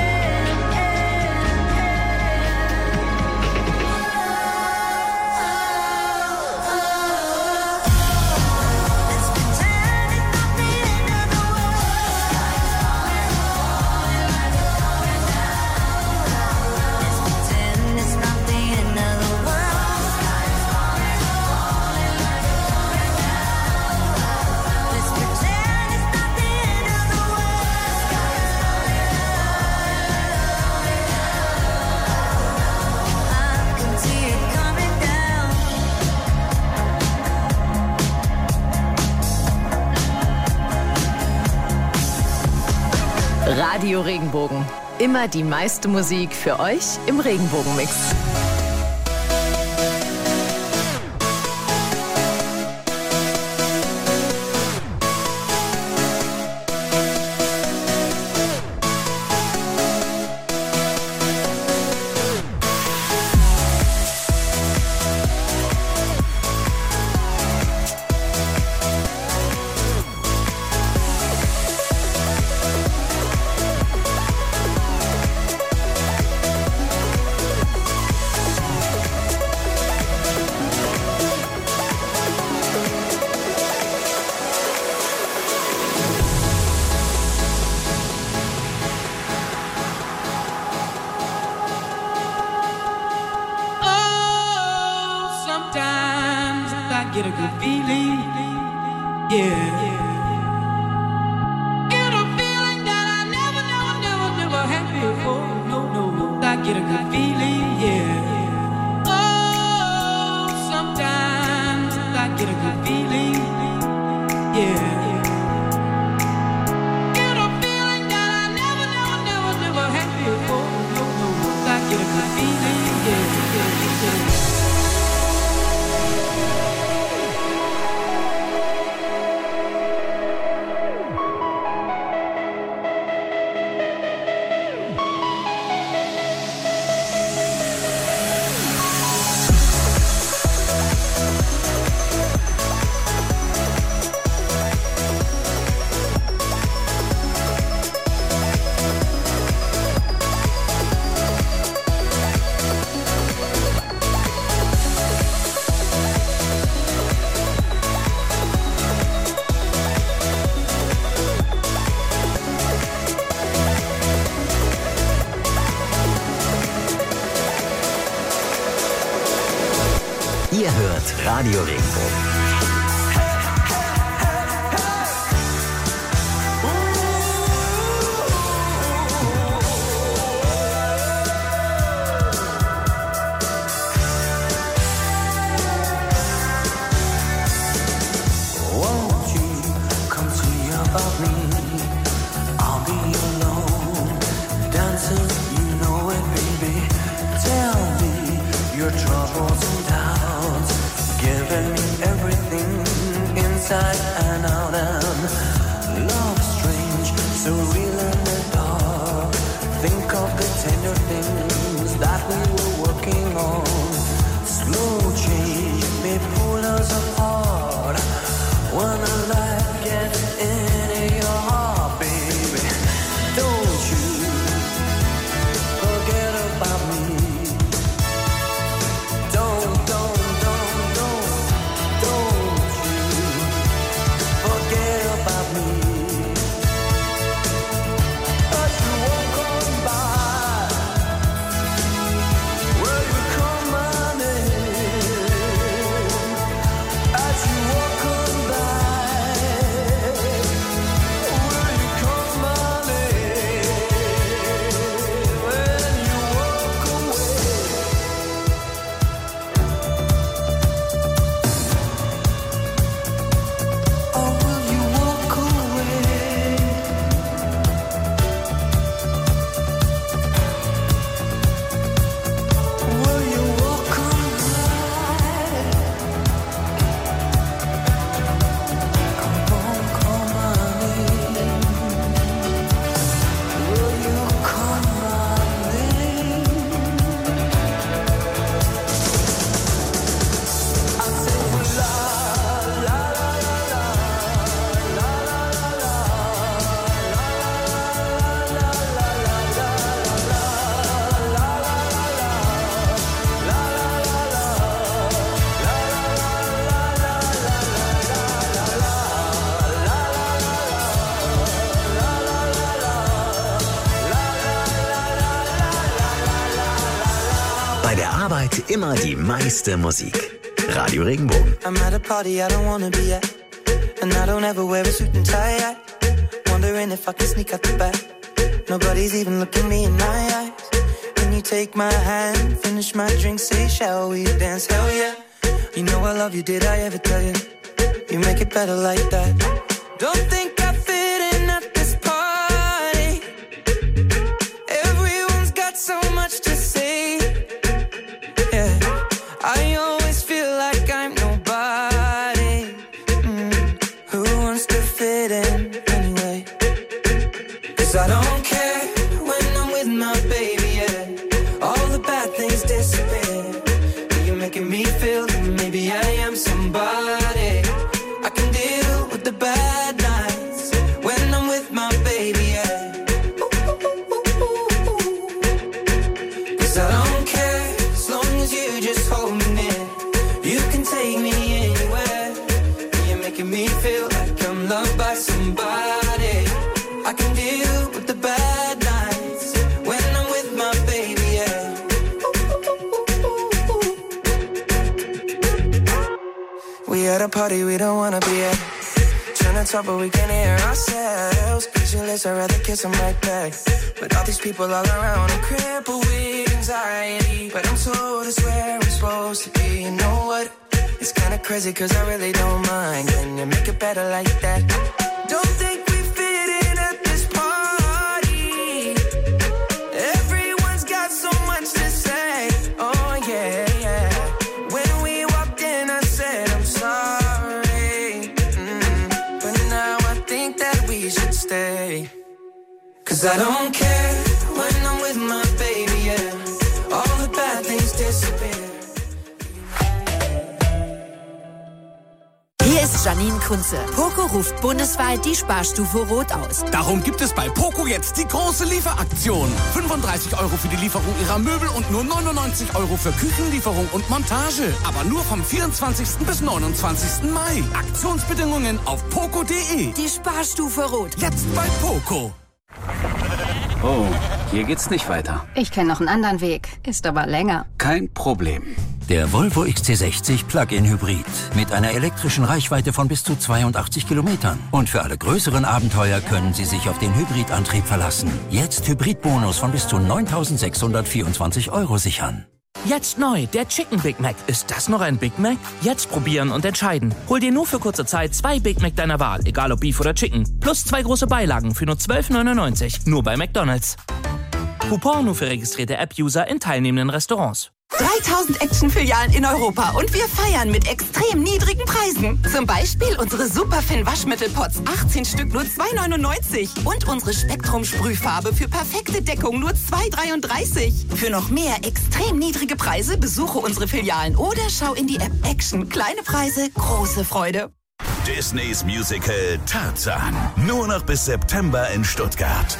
S22: Radio Regenbogen. Immer die meiste Musik für euch im Regenbogenmix.
S12: Get a good feeling, yeah. Get a feeling that I never had before. No, I get a good feeling, yeah. Oh, sometimes I get a good feeling, yeah. Get a feeling that I never had before. No, I get a good feeling.
S15: Radio Regenbogen.
S12: Inside and out, and love strange, so real in the dark. Think of the tender things that we were working on. Slow change may pull us apart. When the light gets into your heart, baby, don't you forget about me.
S15: Immer die meiste Musik. Radio Regenbogen.
S8: I'm at a party I don't wanna be at, and I don't ever wear a suit and tie. Wondering if I can sneak out the back. Nobody's even looking me in my eyes. Can you take my hand, finish my drink, say shall we dance? Hell yeah. You know I love you, did I ever tell you? You make it better like that. Don't think I fit in at this party. Everyone's got so much to say. I always feel like I'm nobody. Who wants to fit in anyway? 'Cause I don't care when I'm with my baby, yeah. All the bad things disappear. You're making me feel that maybe I am somebody. I can deal with the bad nights when I'm with my baby, yeah. 'Cause I don't care as long as you just hold me near. You can take me anywhere. You're making me feel like I'm loved by somebody. I can deal with the bad nights when I'm with my baby, yeah. We at a party we don't wanna be at. Trying to talk but we can't hear ourselves. Pictureless, I'd rather kiss them right back. But all these people all around, I'm crippled with anxiety. But I'm told it's where I'm supposed to be. You know what? It's kinda crazy 'cause I really don't mind. Can you make it better like that? Don't think we fit in at this party. Everyone's got so much to say. Oh yeah, yeah. When we walked in I said I'm sorry. But now I think that we should stay. 'Cause I don't care when I'm with my baby, yeah. All the bad things disappear.
S3: Hier ist Janine Kunze. Poco ruft bundesweit die Sparstufe Rot aus.
S2: Darum gibt es bei Poco jetzt die große Lieferaktion. 35 € für die Lieferung Ihrer Möbel und nur 99 € für Küchenlieferung und Montage. Aber nur vom 24. bis 29. Mai. Aktionsbedingungen auf poco.de.
S3: Die Sparstufe Rot.
S2: Jetzt bei Poco.
S9: Oh,
S4: hier geht's nicht weiter.
S9: Ich kenne noch einen anderen Weg, ist aber länger.
S4: Kein Problem.
S13: Der Volvo XC60 Plug-in Hybrid mit einer elektrischen Reichweite von bis zu 82 Kilometern. Und für alle größeren Abenteuer können Sie sich auf den Hybridantrieb verlassen. Jetzt Hybridbonus von bis zu 9.624 € sichern.
S14: Jetzt neu, der Chicken Big Mac. Ist das noch ein Big Mac? Jetzt probieren und entscheiden. Hol dir nur für kurze Zeit 2 Big Mac deiner Wahl, egal ob Beef oder Chicken. Plus 2 große Beilagen für nur 12,99 €. Nur bei McDonald's. Coupon nur für registrierte App-User in teilnehmenden Restaurants.
S17: 3000 Action-Filialen in Europa und wir feiern mit extrem niedrigen Preisen. Zum Beispiel unsere Superfin Waschmittelpots, 18 Stück nur 2,99 € und unsere Spektrum-Sprühfarbe für perfekte Deckung nur 2,33 €. Für noch mehr extrem niedrige Preise besuche unsere Filialen oder schau in die App Action. Kleine Preise, große Freude.
S18: Disneys Musical Tarzan. Nur noch bis September in Stuttgart.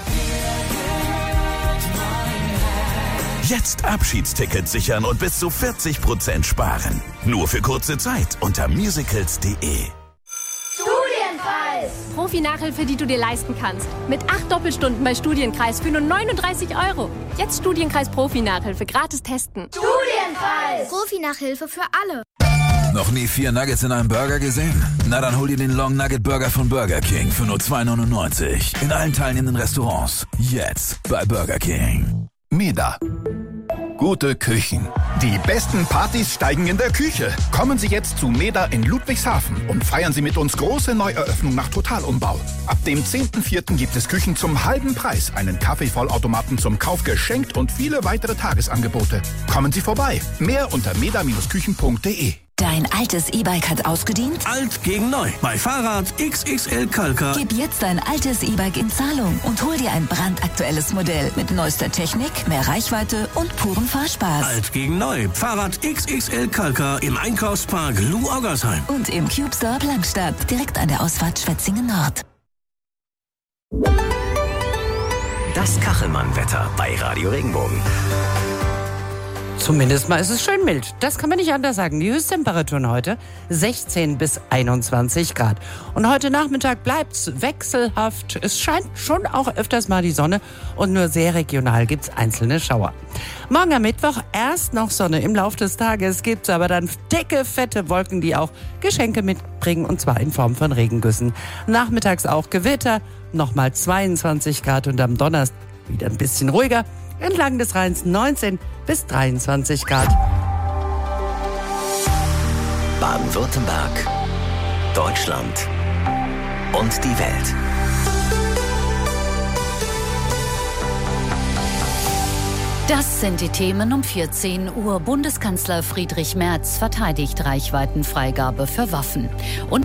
S18: Jetzt Abschiedstickets sichern und bis zu 40% sparen. Nur für kurze Zeit unter musicals.de.
S19: Studienkreis! Profi-Nachhilfe, die du dir leisten kannst. Mit 8 Doppelstunden bei Studienkreis für nur 39 €. Jetzt Studienkreis Profi-Nachhilfe gratis testen.
S1: Studienkreis! Profi-Nachhilfe für alle.
S5: Noch nie 4 Nuggets in einem Burger gesehen? Na, dann hol dir den Long Nugget Burger von Burger King für nur 2,99 € in allen teilnehmenden Restaurants. Jetzt bei Burger King.
S20: MEDA. Gute Küchen. Die besten Partys steigen in der Küche. Kommen Sie jetzt zu MEDA in Ludwigshafen und feiern Sie mit uns große Neueröffnung nach Totalumbau. Ab dem 10.04. gibt es Küchen zum halben Preis, einen Kaffeevollautomaten zum Kauf geschenkt und viele weitere Tagesangebote. Kommen Sie vorbei. Mehr unter meda-küchen.de.
S21: Dein altes E-Bike hat ausgedient?
S23: Alt gegen neu. Bei Fahrrad XXL Kalka.
S21: Gib jetzt dein altes E-Bike in Zahlung und hol dir ein brandaktuelles Modell mit neuester Technik, mehr Reichweite und purem Fahrspaß.
S23: Alt gegen neu. Fahrrad XXL Kalka im Einkaufspark Lou Oggersheim.
S21: Und im Cube Store Langstadt, direkt an der Ausfahrt Schwetzingen Nord.
S15: Das Kachelmann-Wetter bei Radio Regenbogen.
S31: Zumindest mal ist es schön mild. Das kann man nicht anders sagen. Die Höchsttemperaturen heute 16 bis 21 Grad. Und heute Nachmittag bleibt's wechselhaft. Es scheint schon auch öfters mal die Sonne und nur sehr regional gibt's einzelne Schauer. Morgen am Mittwoch erst noch Sonne. Im Laufe des Tages gibt's aber dann dicke, fette Wolken, die auch Geschenke mitbringen, und zwar in Form von Regengüssen. Nachmittags auch Gewitter, nochmal 22 Grad und am Donnerstag wieder ein bisschen ruhiger. Entlang des Rheins 19 bis 23 Grad.
S15: Baden-Württemberg, Deutschland und die Welt.
S32: Das sind die Themen um 14 Uhr. Bundeskanzler Friedrich Merz verteidigt Reichweitenfreigabe für Waffen. Und